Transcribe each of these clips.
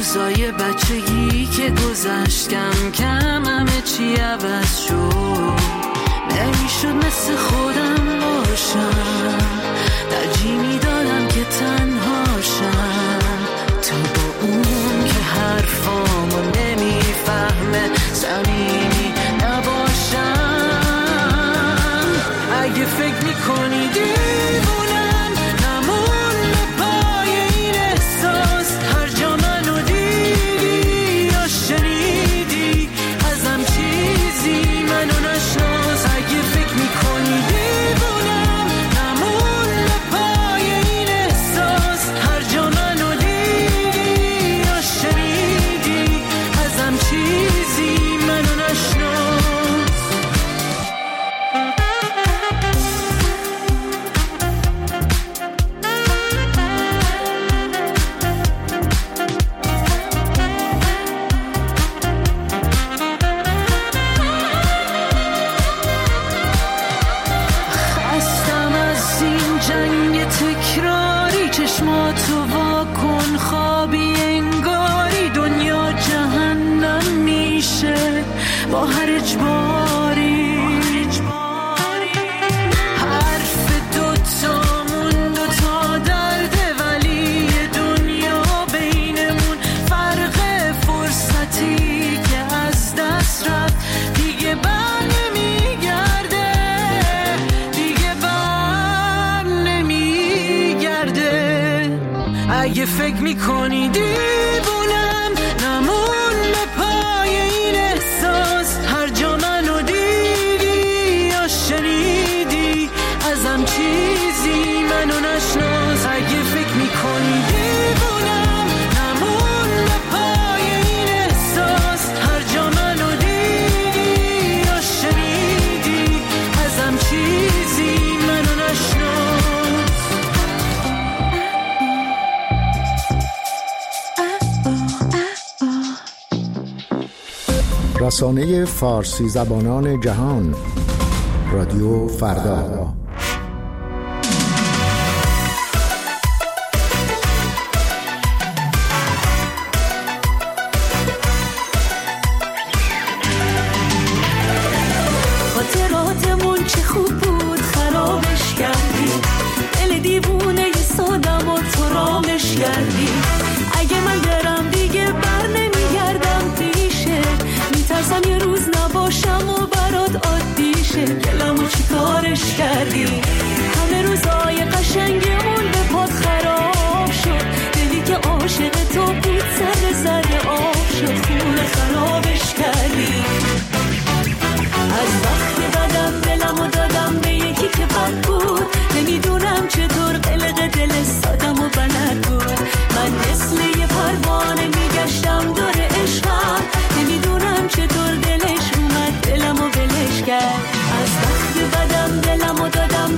روزای بچگی که گذشت کم کم همه چی عوض شد، نمیشد مثل خودم باشم، ترجیح میدادم که تنهاشم، تو با اون که حرفامو نمیفهمه صمیمی نباشم. اگه فکر میکنی دیوونم نمون پای این احساس، هر جا منو دیدی یا شنیدی ازم چیزی منو نشناس. اگه فکر میکنی دیوونم نمون پای این احساس، هر جا منو دیدی یا شنیدی ازم چیزی منو نشناس. خستم از این جنگ تکراری، چشماتو واکن خوابی انگاری، دنیا جهنم میشه با هر اجباری. حرف دوتامون دوتا درده، ولی دنیا بینمون فرق فرصتی که از دست رفت دیگه بر نمیگرده، دیگه بر نمیگرده. اگه فکر میکنی دیوونم نمون پای این احساس، هر جا منو دیدی یا شنیدی ازم چیزی منو نشناس. اگه فکر میکنی دیوونم نمون پای این احساس، هر جا منو دیدی یا شنیدی ازم چیزی منو نشناس. رسانه فارسی زبانان جهان، رادیو فردا. خاطراتمون چه خوب بود خرابش کردی، دل دیوونه سادم و تو رامش کردی. اگه من برم دیگه بر نمیگردم پیشه، میترسم یه روز نباشم و برات عادی شه. گلمو چی کارش کردی، همه روزای قشنگمون به پات خراب شد، دلی که عاشق تو بود سر آب شد، خونه خرابش کردی. از وقت بدم دلمو دادم به یکی که بد بود، نمیدونم چطور قلق دل سادم و بلد بود. من مثل یه پروانه میگشتم دور عشقم، نمیدونم چطور دلش اومد دلمو بلش کرد. از وقت بدم دلمو دادم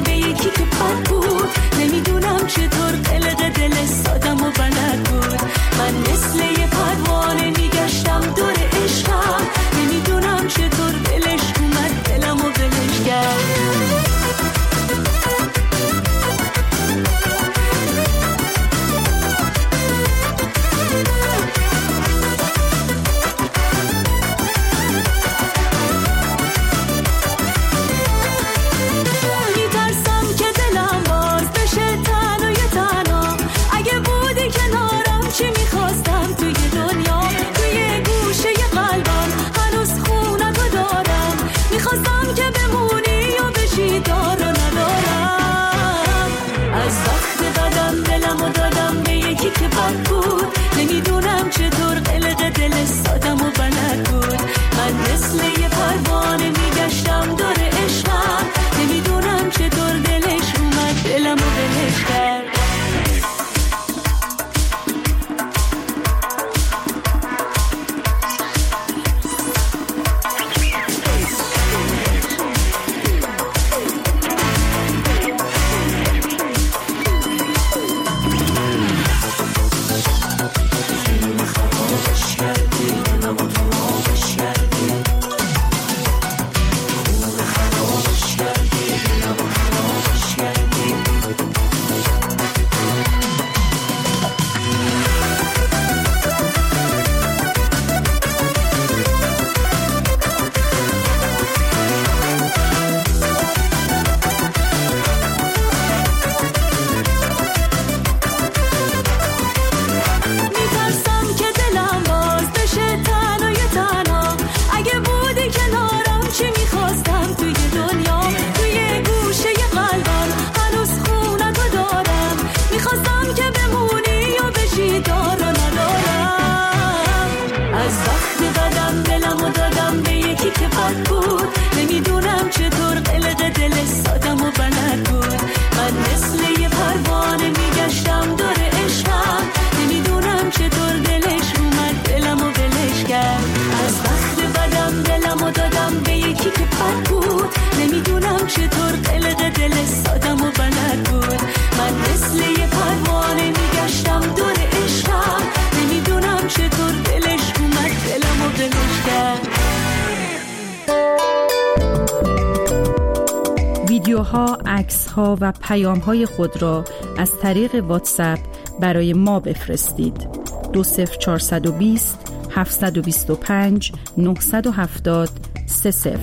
ها، عکس ها و پیام های خود را از طریق واتساپ برای ما بفرستید. 20420 725 970 30.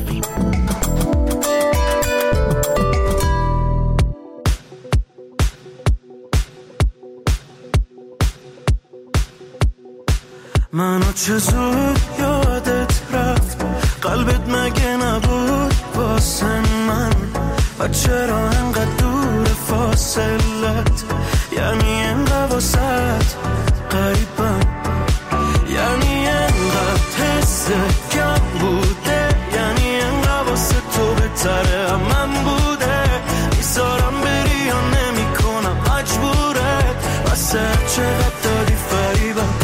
منو چه زود یادت رفت، قلبت مگه نبود واسه من؟ و چرا انقدر دور فاصلت؟ یعنی انقدر واسط غریبم، یعنی انقدر حست کم بوده، یعنی انقدر واسه تو بهتره من بوده. میذارم بری یا نمی کنم مجبورت، واسه چقدر دادی فریبم.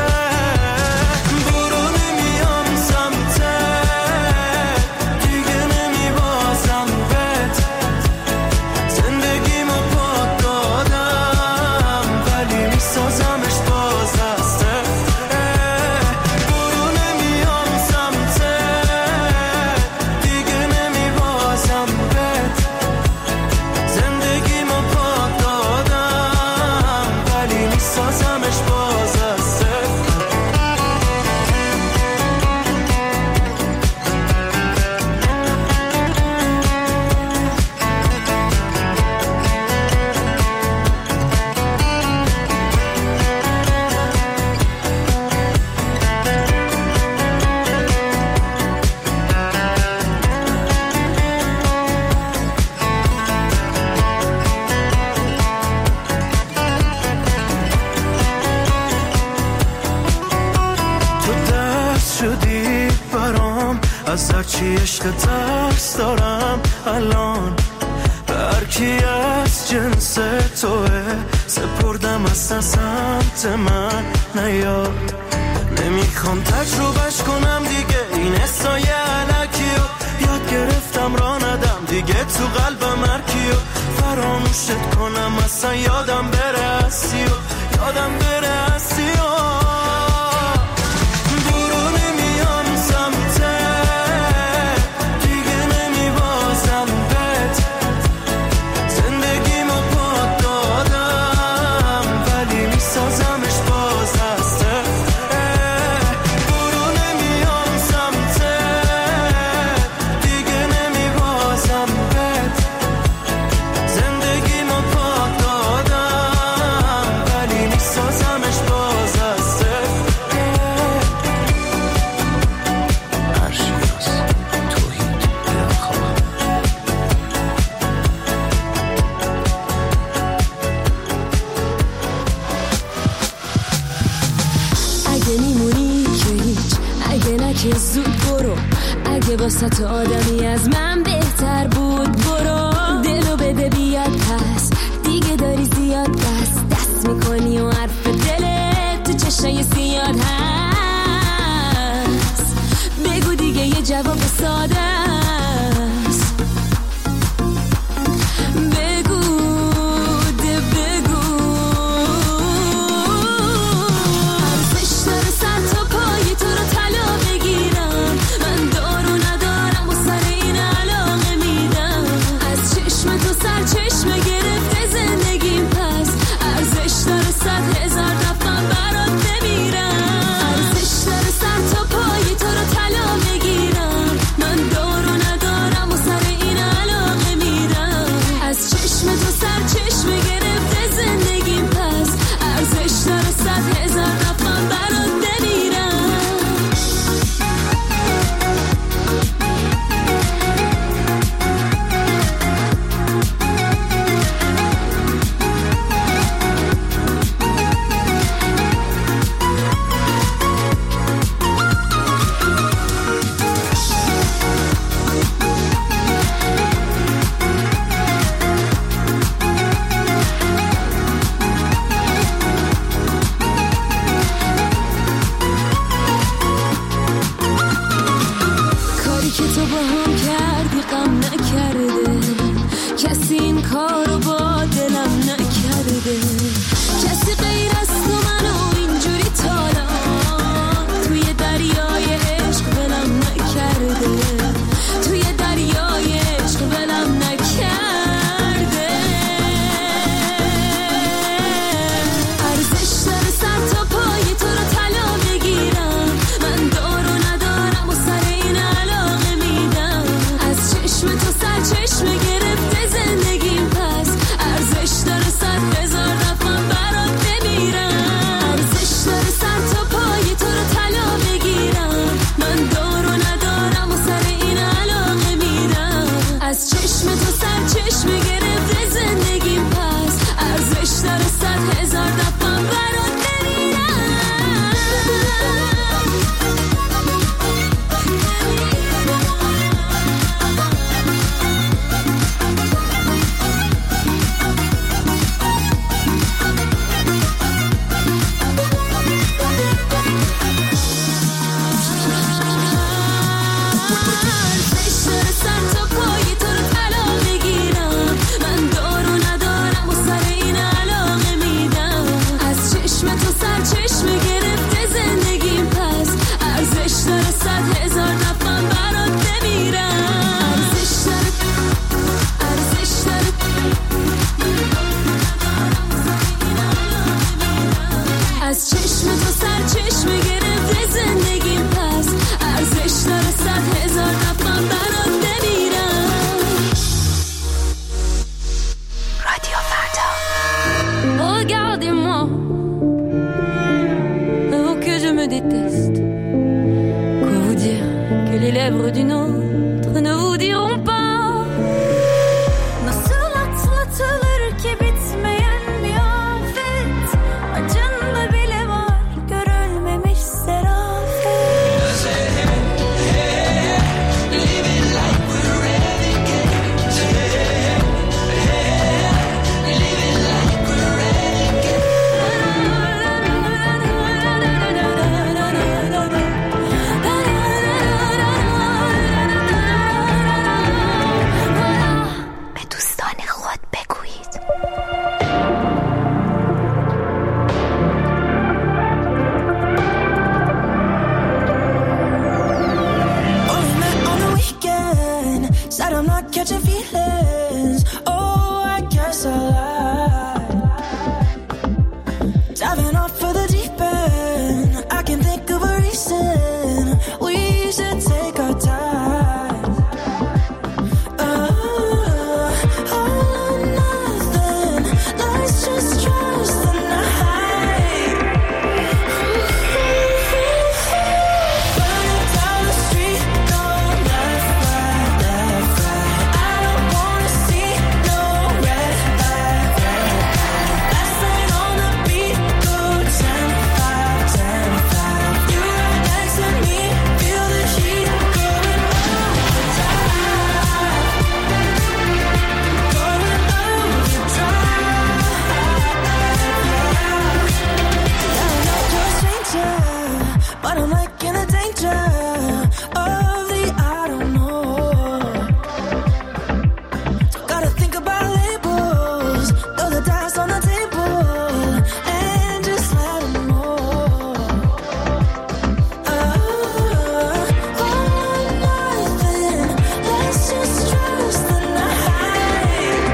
از هرچی عشق ترس دارم الان، به هرکی از جنس توه سپردم اصلا سمت من نیاد. نمیخوام تجربهش کنم دیگه این حسای علکیو، یاد گرفتم را ندم دیگه تو قلبم هرکیو. فراموشت کنم اصلا یادم بره هستی و یادم بره هستی و واسه تو آدمی از من بهتر بود. برو دلو بده بیاد پس، دیگه داری زیاد دست میکنی و حرف دلت تو چشای سیاد هست. بگو دیگه یه جواب ساده است، بگو ده بگو. ارزش داره سر تا پای تو رو طلا بگیرم، من دارو ندارم و سر این علاقه میدم. از چشم تو سر چشمه گرفته زندگیم، پس ارزش داره 100,000 دفعه برات بمیرم. ارزش داره سر تا پای تو رو طلا بگیرم، من دارو lèvres d'une autre ne vous diront pas. Nasıl atlatılır ki bitmeyen bir afet, acında bile var görülmemiş serafet. Living like we're renegades. Living like we're renegades. به دوستان خود بگویید. Only met on the weekend. Said I'm not catching feelings. Oh, I guess I lied. Diving off for the deep end. I can think of a reason we should take our time. All or nothing. Let's just trust the night. Burning down the street, no left, right, left, right. I don't wanna see no red light, red light. Last night on the beat, go 10-5, 10-5. You right next to me, feel the heat going overdrive. Going overdrive. Yeah, I'm not your stranger, but I'm like in the danger of the I don't know. Don't gotta think about labels, throw the dice on the table and just let 'em know. All or nothing, let's just trust the night.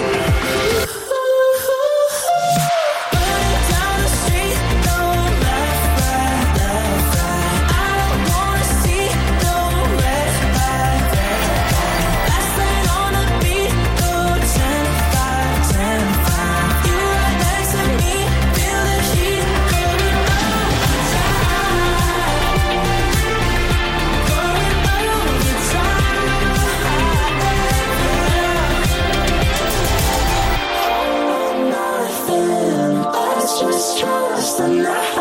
Burning down the street, no left, right, left, right. I don't wanna see no red light, red light. Last night on the beat, go 10-5, 10-5. You right next to me, feel the heat going overdrive. Going overdrive. Nothing, let's just trust the night.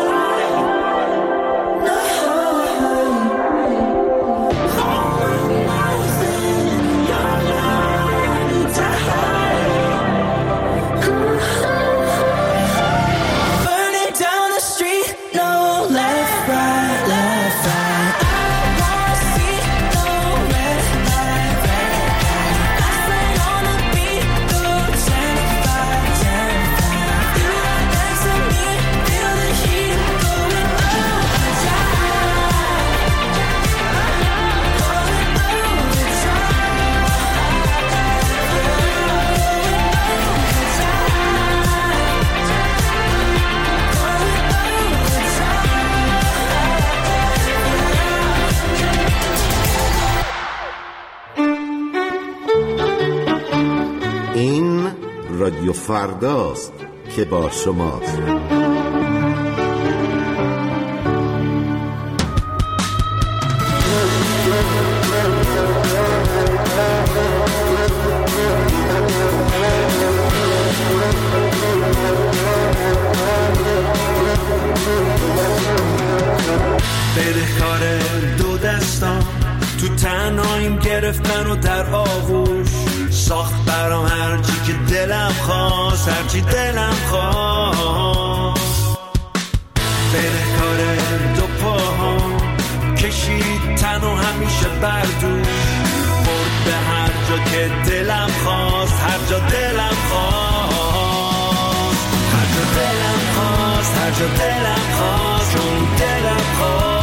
Burning down the street, no left, right, left, right. I don't wanna see no red light, red light. Last night on the beat, go 10-5, 10-5. You right next to me, feel the heat going overdrive. این رادیو فرداست که با شماست. بدهکار دو دستان تو تنهاییم گرفتن و در آغوش ساخت برام هرچی که دلم خواست، هرچی دلم خواست. بدهکار دو پاهام کشید تن و همیشه بردوش برد به هر جا که دلم خواست، هر جا دلم خواست، هر جا دلم خواست، هر جا دلم خواست، چون دلم خواست.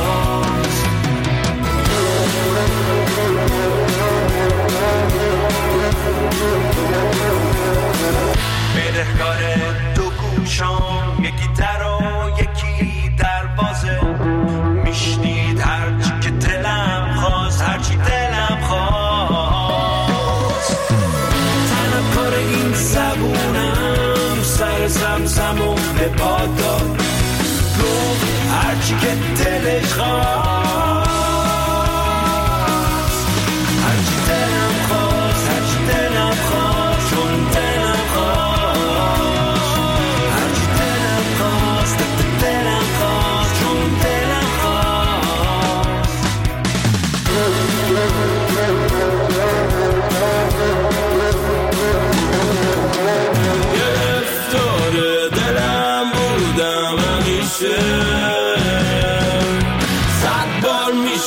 بدهکار دو گوشام یکی در و یکی دروازه میشنید هرچی که دلم خواست، هرچی دلم خواست. تنم کار این زبونم سر زمزم و به پاد داد گفت هرچی که دلش خواست.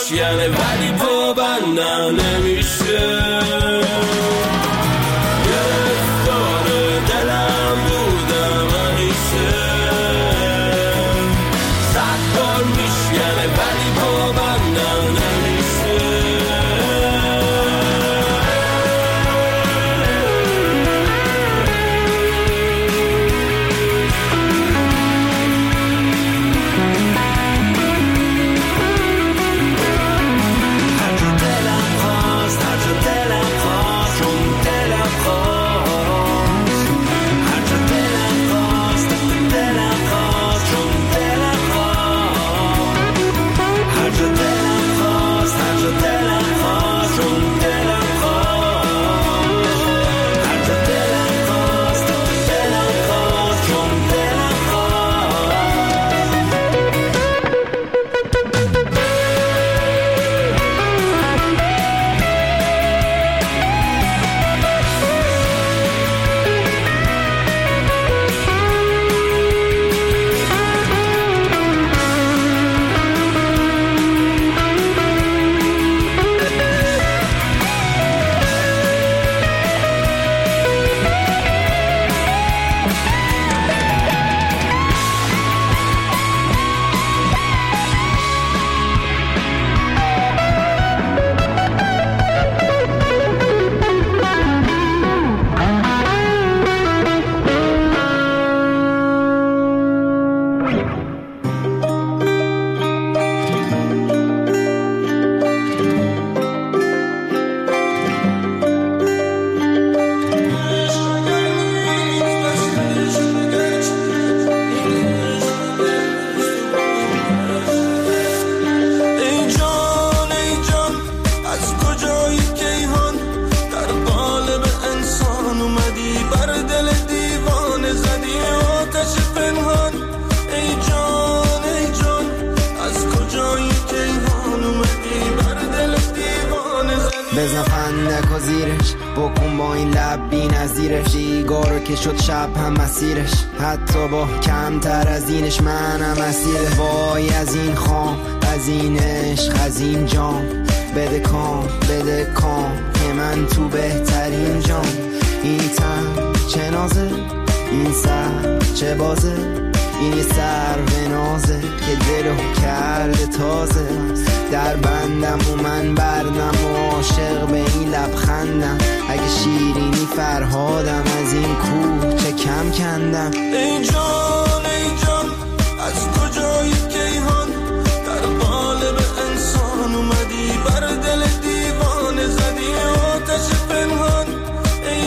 میشکنه ولی پابندم نمیشه. گرفتار دلم بودم همیشه، 100 بار میشکنه ولی پابندم نمیشه. بزن فندک و زیرش، بکن با این لب بی نظیرش، دیگارو که شد شب هم مسیرش، حتی با کمتر از اینش منم اسیره. وای از این خام، از این عشق، از این جام، بده کام که من تو بهترین جام. این تن چه نازه، این سر چه بازه، این یه سر به نازه که دلو کرده تازه. در بندم و من بردم و عاشق به این لبخندم، اگه شیرینی فرهادم از این کوه چه کم کندم. ای جان از کجایی کیهان، در قالب انسان اومدی بر دل دیوانه زدی آتش پنهان. ای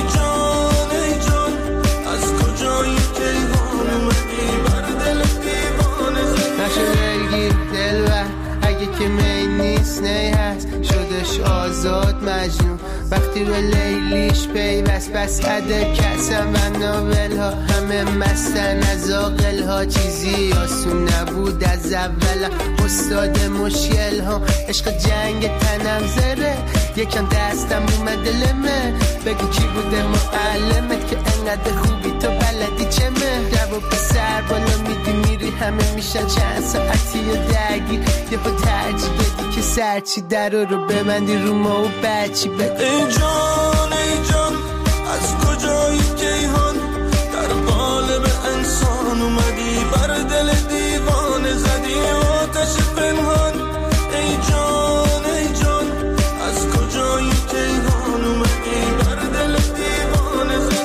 جان از کجایی کیهان اومدی بر دل دیوانه زدی. نشه دلگیر دلبر اگه که می نیست نی هست، شدش آزاد مجنون وقتی به لیلیش پیوست. بس عده کسم و ناول ها همه مستن از آقل ها، چیزی آسون نبود از اول. استاد مشکل ها عشق جنگ تنم زره، یکم دستم اومد لمه. بگو کی بوده معلمت که انقدر خوبی تو بلدی چمه. دو پسر بالا میدی میری همه میشن چند ساعتی و درگیر، یه با ترجیح بدی که سرچی در رو ببندی رو ما و بچی بگو. ای جان از کجایی کیهان، در قالب انسان اومدی بر دل دیوانه زدی آتش پنهان. ای جان از کجایی کیهان اومدی بر دل دیوانه زدی.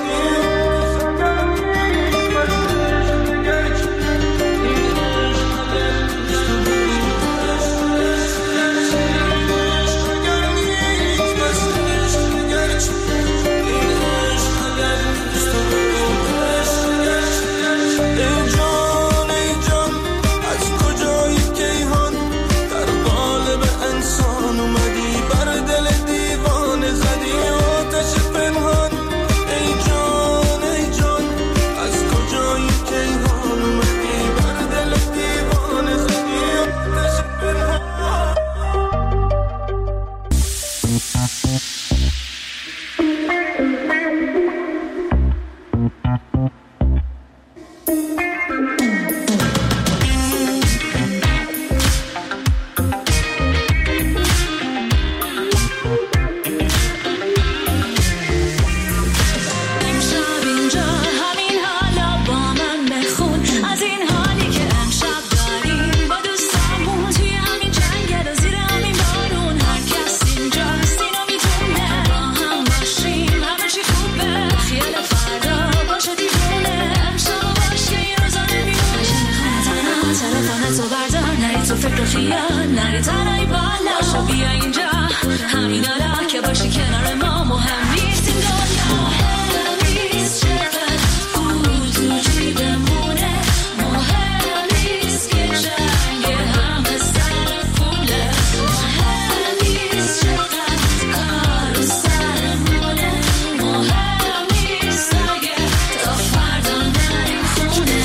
تو فکر خیال نری تنهایی بالا شو بیا اینجا همین حالا که باشی کنار ما مهم نیست این دنیا مهم نیست چقدر پول تو جیبمونه مهم نیست که جنگ همه سر پوله مهم نیست چقدر کار سرمونه مهم نیست اگه تا فردا نریم خونه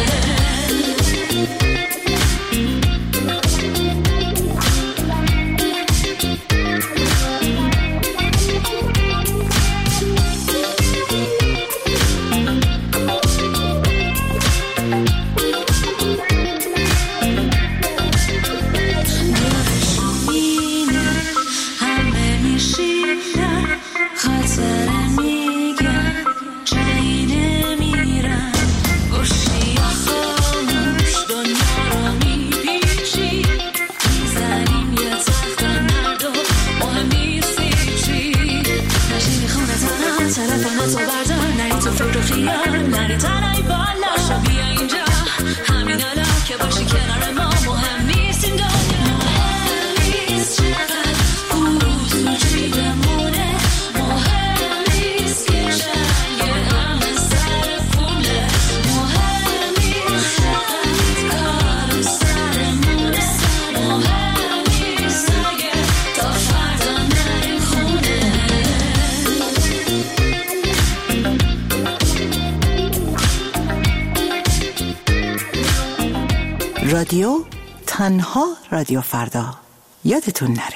رادیو تنها رادیو فردا یادتون نره.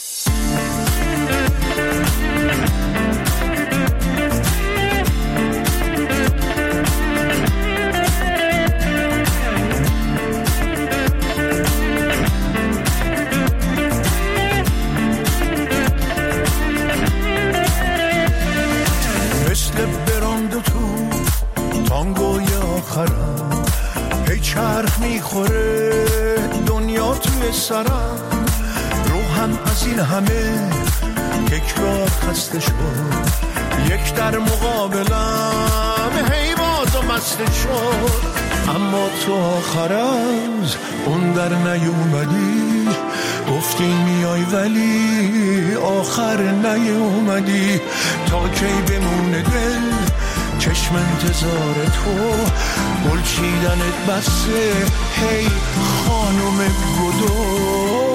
مثل براند تو تانگوی آخرم هی چرخ میخوره دنیا توی سرم روحم از این همه تکرار خسته شد یک در مقابلم هی بازم مسته شد اما تو آخر از اون در نیومدی گفتی میای ولی آخر نیومدی تا کی بمونه دل چشم انتظار تو گل چیدنت بسه هی خانم گدو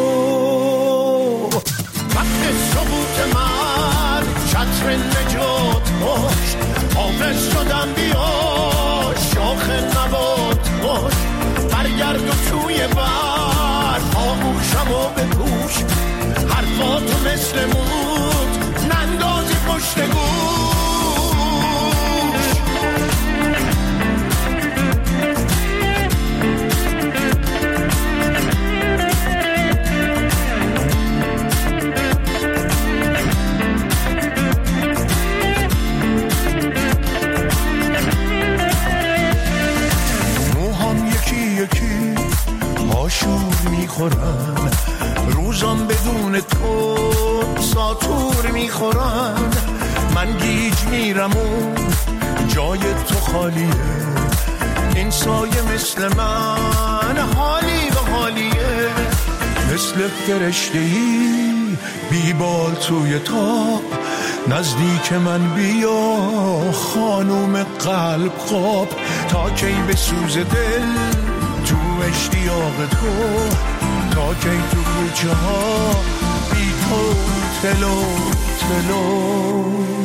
وقت سقوط من چتر نجات باش حافظ شدم بیا شاخ نبات باش برگرد و توی بر آغوشم و بپوش حرفاتو مثل موت نندازی پشت گوش شور میخورن روزام بدون تو ساتور میخورن من گیج میرم و جای تو خالیه این سایه مثل من حالی به حالیه مثل فرشته‌ای بیبال توی تاب نزدیک من بیا خانوم قلب خواب تا کی بسوز دل تو اشتیاق تو تا کی تو کوچه ها بی تو تلو تلو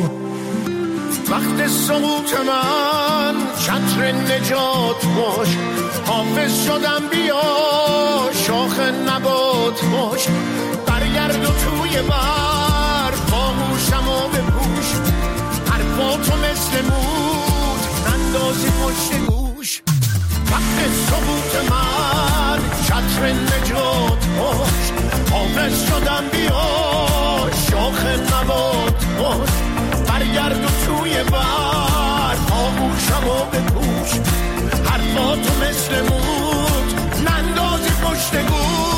وقت سقوط من چتر نجات باش حافظ شدم بیا شاخ نبات باش برگرد و توی بر باهوشم و بپوش حرفاتو مثل موت اندازی پشت گوش وقت سقوط من چتر نجات باش حافظ شدم بیا شاخ نبات باش برگرد و توی بر آغوشم و بپوش حرفاتو مثل موت نندازی پشت گوش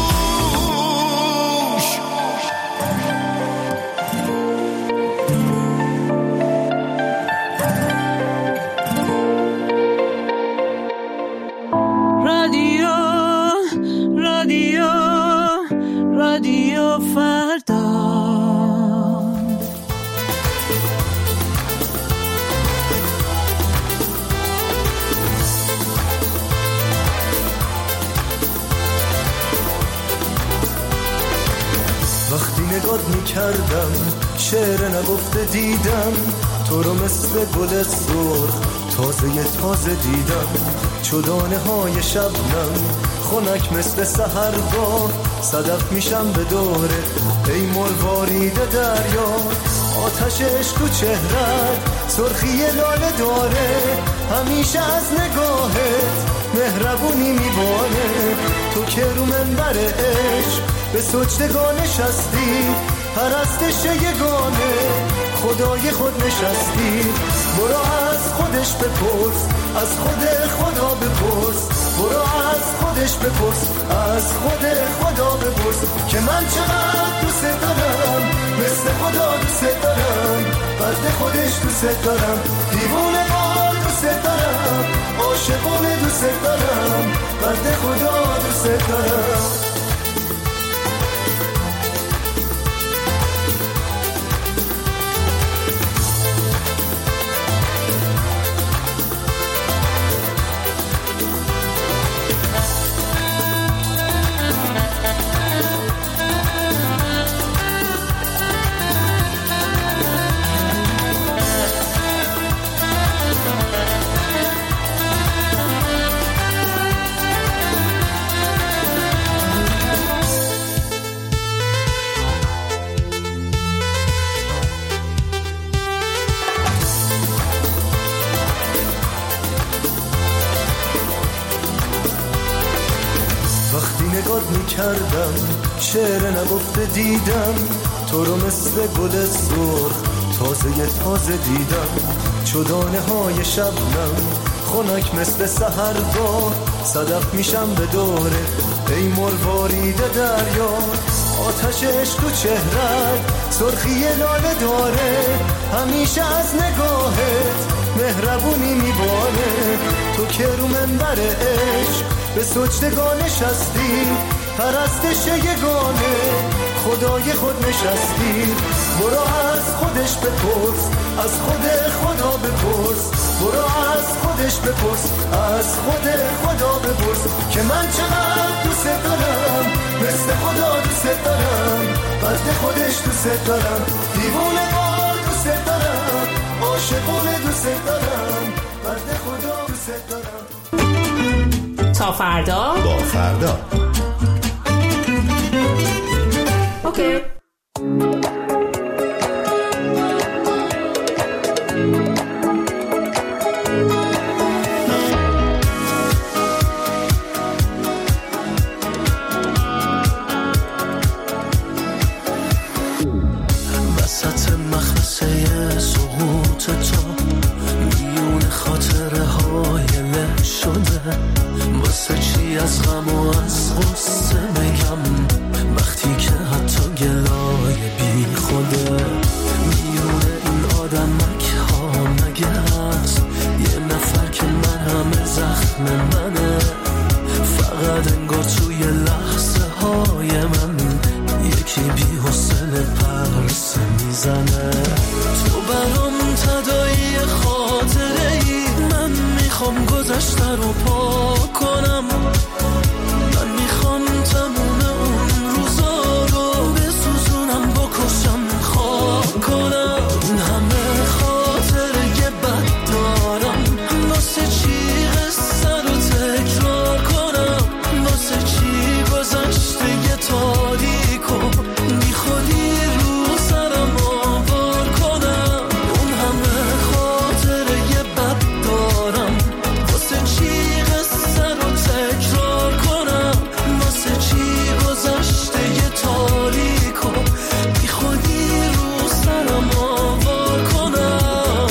رادیو رادیو فردا. وقتی نگات میکردم شعر نگفته دیدم تو رو مثل گل سرخ تازه دیدم چو دانه های شبنم خنک مثل سحرگاه صدف میشم به دوره ای مروارید دریا آتش عشق تو چهرت سرخی لاله داره همیشه از نگاهت مهربونی میباره تو که رو منبر عشق به سجدگاه نشستی پرستش یگانه خدای خود نشستی برو از خودش بپرس از خود خدا بپرس برو از خودش بپرس از خود خدا بپرس که من چقدر دوست دارم مثل خدا دوست دارم بنده خودش دوست دارم دیوونه وار دوست دارم عاشقونه دوست دارم بنده خدا دوست دارم. کردم شعر نگفته دیدم تو رو مثل گل سرخ تازه دیدم چو دانه های شبنم خنک مثل سحرگاه صدف میشم به دوره ای مروارید دریا آتش عشق تو چهرت سرخی لاله داره همیشه از نگاهت مهربونی میباره تو که رو منبر عشق به سجدگاه نشستی پرستش یگانه خدای خود نشستی برو از خودش بپرس از خود خدا بپرس برو از خودش بپرس از خود خدا بپرس که من چقدر دوست دارم مثل خدا دوست دارم بنده خودش دوست دارم دیوونه وار دوست دارم عاشقونه دوست دارم بنده خدا دوست دارم. تا فردا با فردا اوکی. وسط مخمسه سقوط تو میون خاطره های له شده واسه چی از غم و از غصه میگم وقتی که حتی گلای بی خوده میون این آدمک ها مگه هست یه نفر که من همه زخم منه فقط انگار توی لحظه های من یکی بی حوصله پرسه میزنه تو برام تدایی خاطره ای من میخوام گذشته رو پاک کنم من میخوام تموم اون روزا رو بسوزونم بکشم خاک کنم این همه خاطره بد دارم واسه چی قصه رو تکرار کنم واسه چی گذشته یه تاریک و بی خودی رو سرم آوار کنم اون همه خاطره بد دارم واسه چی قصه رو تکرار کنم واسه چی گذشته یه تاریک و بی خودی رو سرم آوار کنم.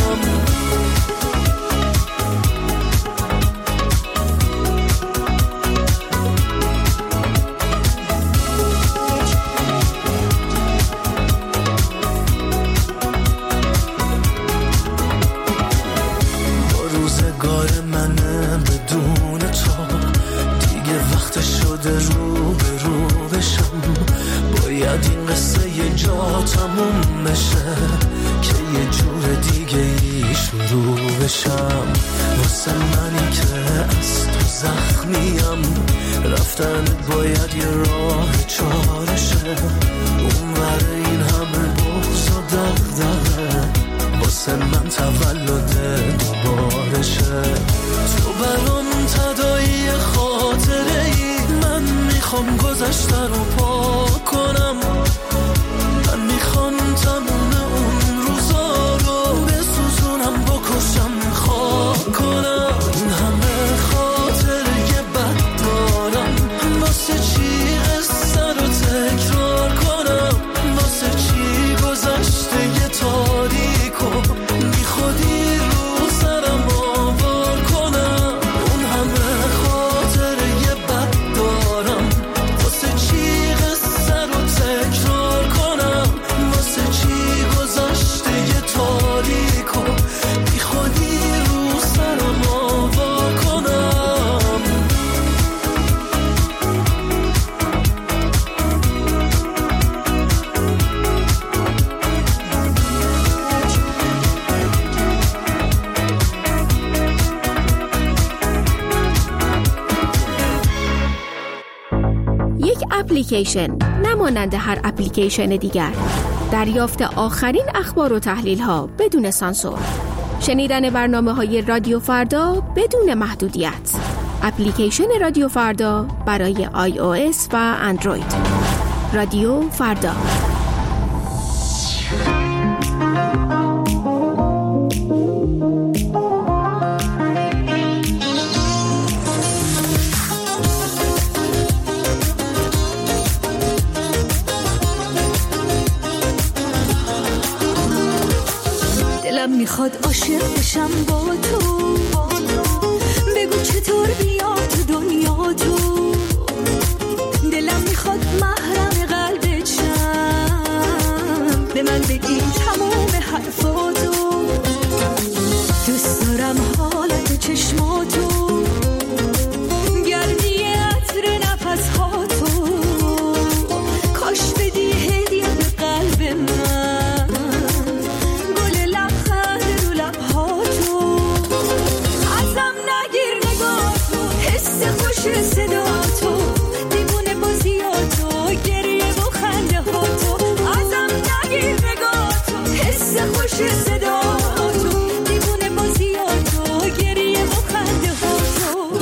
با روزگار منه بدون تو دیگه وقت شده رو به رو بشم با باید این قصه یه جا تموم بشه که یه جور دیگه ای شروع بشم. واسه منی که از تو زخمیم رفتن باید یه راه چارشه. اون ور این همه بغض و دغدغه واسه من تولد دوبارشه. تو برام تداعی خاطره ای، من میخوام گذشته رو پاک کنم. من میخوام تموم اون روزا رو بسوزونم، بکشم، خاک کنم. این همه خاطره بد دارم، واسه چی قصه رو تکرار کنم؟ واسه چی گذشته یه تاریکو بی خودی رو سرم آوار کنم؟ اون همه خاطره بد دارم، واسه چی قصه رو تکرار کنم؟ واسه چی گذشته یه تاریکو بی خودی رو سرم آوار کنم؟ یک اپلیکیشن نمانند هر اپلیکیشن دیگر، دریافت آخرین اخبار و تحلیل ها بدون سانسور، شنیدن برنامه‌های رادیو فردا بدون محدودیت. اپلیکیشن رادیو فردا برای iOS و اندروید. رادیو فردا. میخواد عاشق بشم با تو، بگو چطور بیام تو دنیا تو. دلم میخواد محرم قلبت شم، به من بگی تموم حرفاتو. دوست دارم حالت چشماتو، گردی عطر نفسهاتو. کاش بدی هدیه به قلب من، خوش صدا تو، دیوونه بازیاتو، گریه و خنده ها تو. ازم نگیر نگاه تو، حس خوش صدا تو، دیوونه بازیاتو، گریه و خنده ها تو.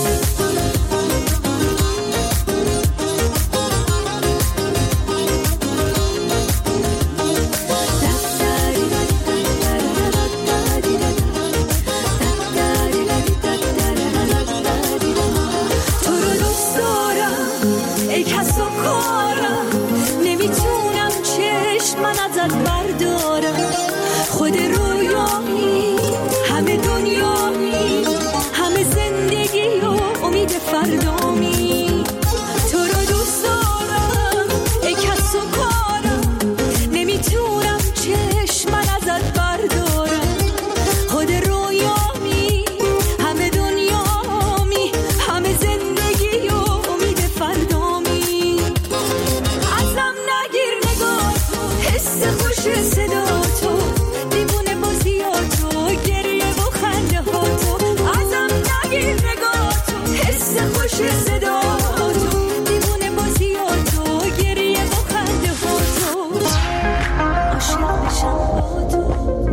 خود رویایی، همه دنیایی، همه زندگی و امید فردامی. تو رو دوست دارم ای کس و کارم، نمیتونم چشم من ازت بردارم. خود رویایی، همه دنیامی، همه زندگی و امید فردامی. ازم نگیر نگاه تو، حس خوش صدا تو، دیوونه بازیاتو، گریه و خنده ها تو. ازم نگیر نگاه تو، حس خوش صدا تو، دیوونه بازیاتو، گریه و خنده ها تو. عاشق بشم با تو،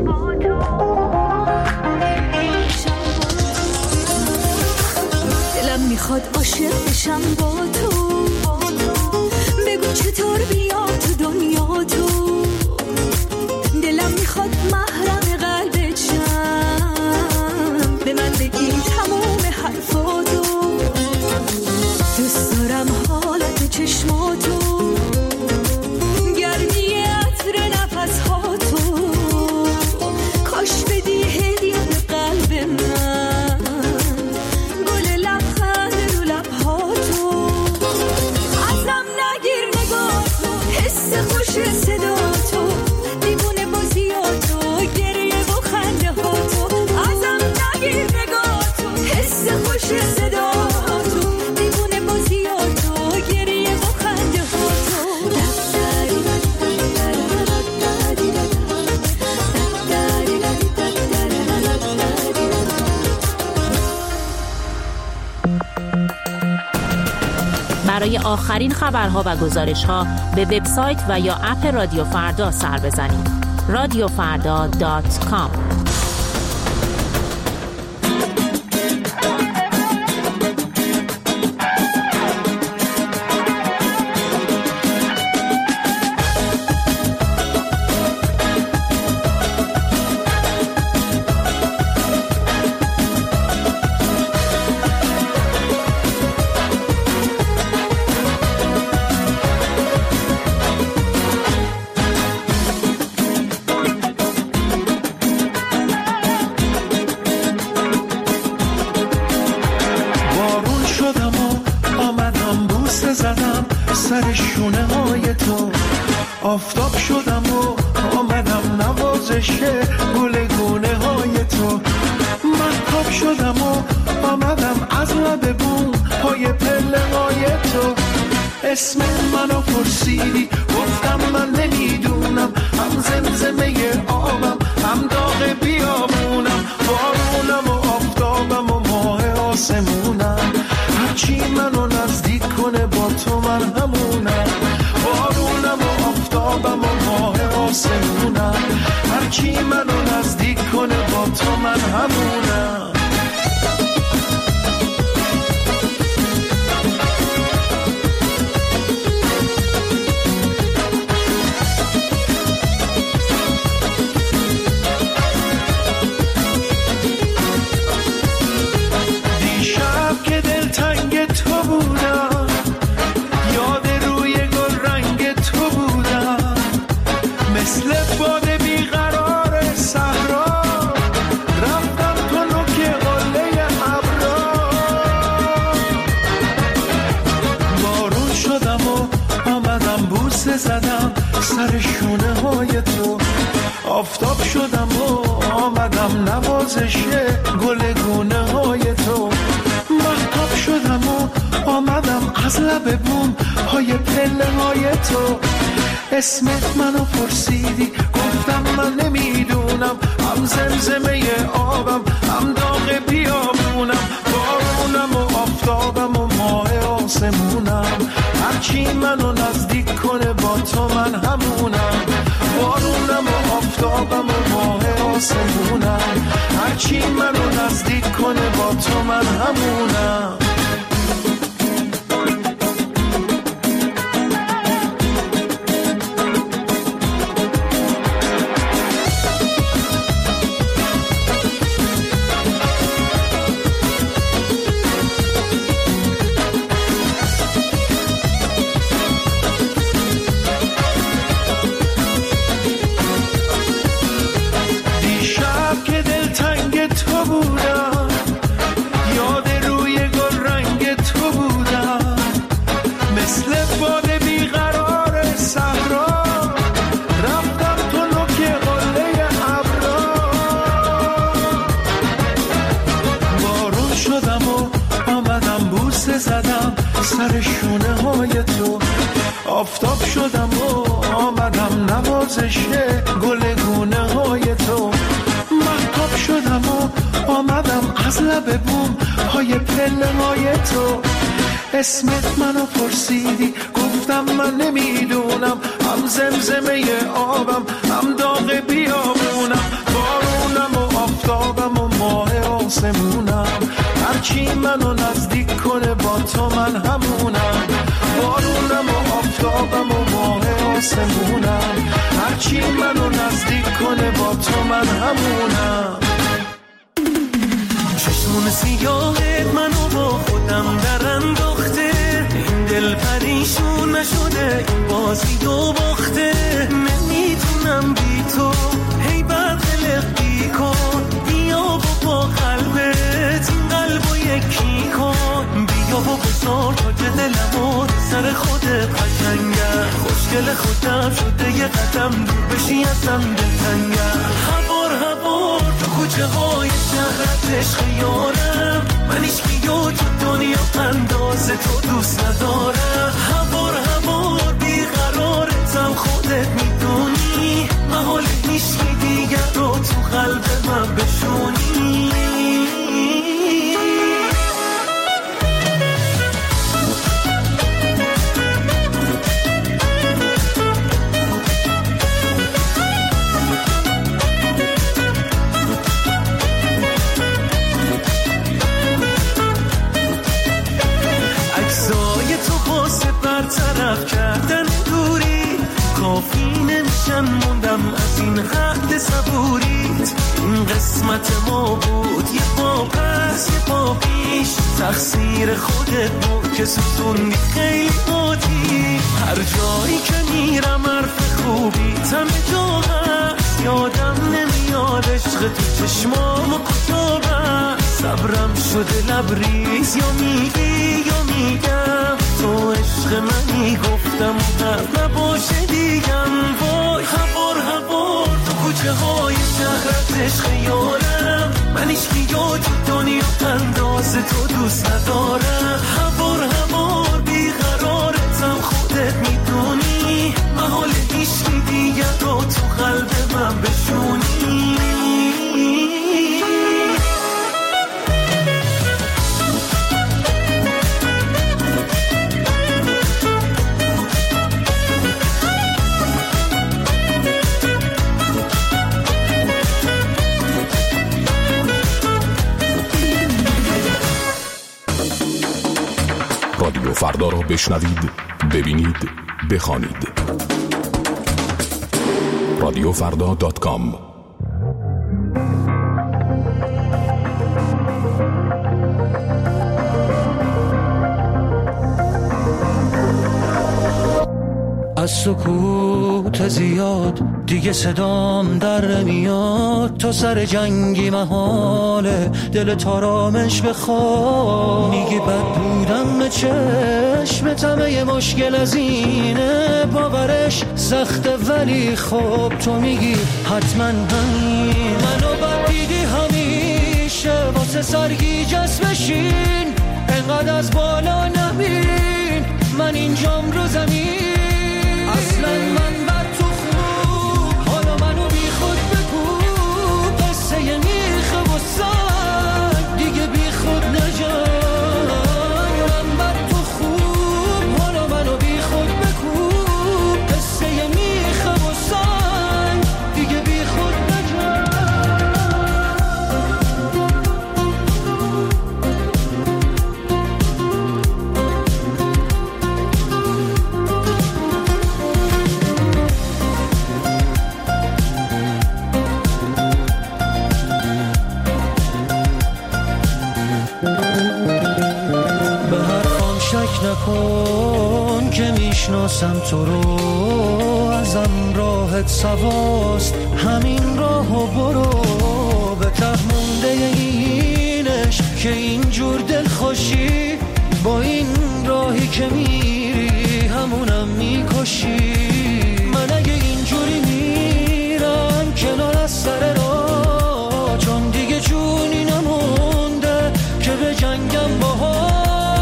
دلم میخواد عاشق بشم با تو، بگو چطور بیام تو دنیا تو. دلم میخواد محرم قلبت شم، به من بگی تموم حرفاتو. دوست دارم حالت چشماتو، گرمی عطر نفسهاتو. کاش بدی هدیه به قلب من، گل لبخند رو لبهاتو. برای آخرین خبرها و گزارش‌ها به وبسایت و یا اپ رادیو فردا سر بزنید. radiofarda.com. سر شونه های تو آفتاب شدم و آمدم نوازش گلگونه های تو مهتاب شدم و آمدم از لب بوم پای پله های تو اسم منو پرسیدی گفتم من نمیدونم هم زمزمه آبم هم داغ بیابونم بارونم و آفتابم و ماه آسمونم هرچی منو نزدیک کنه با تو من همونم بارونم و آفتابم و ماه آسمونم هرچی منو نزدیک کنه با تو من همونم زدم سر شونه های تو آفتاب شدم و آمدم نوازش گلگونه های تو مهتاب شدم و آمدم از لب بوم پای پله های تو اسمت منو پرسیدی گفتم من نمیدونم هم زمزمه آبم هم داغ بیابونم بارونم و آفتابم و ماه آسمونم هرچی منو نزدیک کنه با تو من همونم بارونم و آفتابم و ماه آسمونم هرچی منو نزدیک کنه با تو من همونم سر شونه های تو آفتاب شدم و آمدم نوازش گلگونه های تو مهتاب شدم و آمدم از لب بوم پای پله های تو اسمت منو پرسیدی گفتم من نمیدونم هم زمزمه آبم هم داغ بیابونم بارونم و آفتابم و ماه آسمونم هرچی منو نزدیک کنه با تو من همونم بارونم و آفتابم و ماه آسمونم هرچی منو نزدیک کنه با تو من همونم چشمون سیاه منو با خودم در انداخته این دل پریشون نشده این بازی و باخته نمیتونم بی تو هی برقلقی کن بیا با قلبت این قلبو یکی کن بیا و بزار تا که دلمو سر خودت قشنگه خوشگل خودم شده یه قدم دور بشی ازم دلتنگه هوار تو کوچه های شهرت عشق یارم من ایشکیو تو دنیا اندازه تو دوست ندارم هوار بیقرارتم خودت میدونی محال هیچکی دیگر رو تو قلب من بشونی کافی نمیشن، موندم از این حد صبوریت. این قسمت ما بود، یه پا پس یه پا پیش، تقصیر خودت بود که سوزوندی خیلی آتی. هر جایی که میرم حرف خوبی همه جا هست، یادم نمیاد عشق تو چشمامو کجا بست. صبرم شده لبریز، یا میگی یا میگم تو عشق منی، گفتم و نباشه دیگم. وای هوار هوار تو کوچه های شهرت عشق یارم، من هیچکی یاد دنیا انداز تو دوست ندارم. هوار هوار بیقرارتم خودت میدونی، محال هیچکی دیگه رو تو قلب من بشونی. رادیو فردا را بشنوید، ببینید، بخوانید. radiofrda.com. از سکوت زیاد دیگه صدام در نمیاد، تو سر جنگی محاله دل تارامش بخواد. میگی بد بودم به چشمتم، یه مشکل از اینه باورش سخته، ولی خب تو میگی حتما همین. منو بد دیدی همیشه واسه سرگیج بشین، انقدر از بالا نبین من اینجام رو زمین. اصلا من بر تو خوب، حالا منو بی خود بگو، قصه میخه و سنگ دیگه بی خود نجای. من بر تو خوب، حالا منو بی خود بگو، قصه میخه و سنگ دیگه بی خود نجای. نکن که میشناسم تو رو، ازم راحت سواست همین راهو برو. به ته مونده اینش که اینجور دل خوشی، با این راهی که میری همونم میکشی. من اگه اینجوری میرم کنار از سر راه، چون دیگه جونی نمونده که به جنگم باها.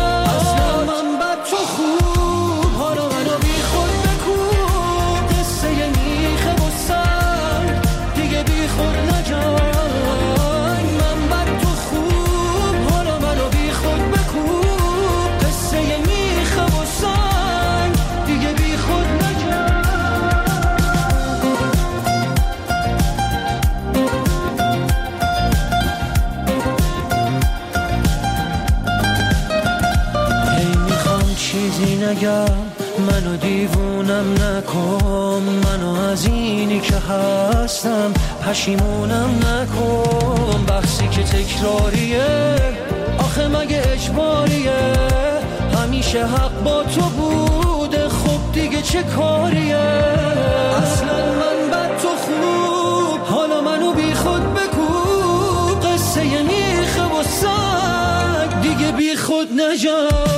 منو دیوونم نکن، منو از اینی که هستم پشیمونم نکن. بحثی که تکراریه آخه مگه اجباریه، همیشه حق با تو بوده خب دیگه چه کاریه. اصلا من بد تو خوب، حالا منو بی خود بگو، قصه میخه و سگ دیگه بی خود نجا.